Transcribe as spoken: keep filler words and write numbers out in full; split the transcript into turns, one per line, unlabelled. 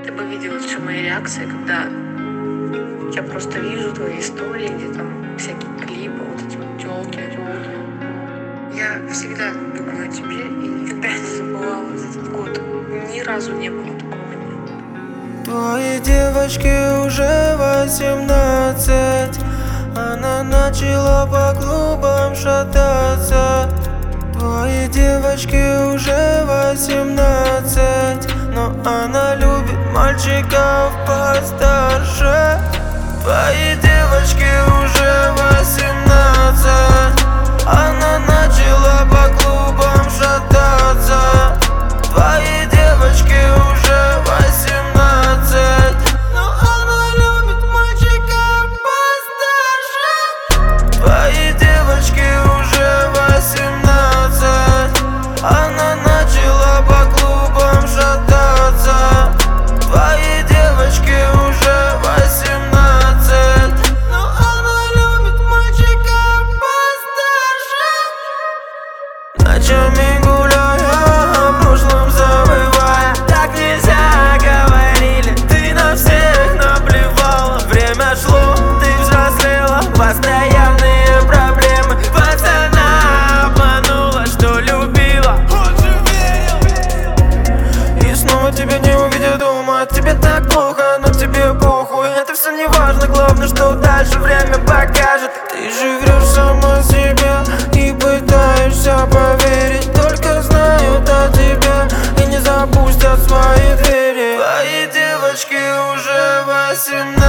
Ты бы видела все мои реакции, когда я просто вижу твои истории, где там всякие клипы, вот эти вот тёлки, тёлки. Я всегда думаю о тебе и никогда не забывала за этот год. Ни разу не было такого.
Твоей девочке уже восемнадцать. Она начала по клубам шататься. Твоей девочке уже восемнадцать, но она любит мальчиков постарше. Твоей девочке уже восемнадцать. Она начала по клубам шататься. Твоей девочке уже восемнадцать, но она любит мальчиков постарше. Твоей девочке уже восемнадцать. Она начала по клубам шататься. Твоей девочке уже восемнадцать, но она любит мальчиков постарше. Ночами гуляя, о прошлом забывая. Так нельзя, говорили, ты на всех наплевала. Время шло, ты взрослела, постоянные проблемы. Пацана обманула, что любила. Он же верил. И снова тебя не увидя дома. Тебе так плохо, но тебе похуй. Это все не важно, главное, что дальше время покажет. Ты же врешь сама себе и пытаешься поверить. Только знают о тебе и не запустят свои двери. Твоей девочке уже восемнадцать.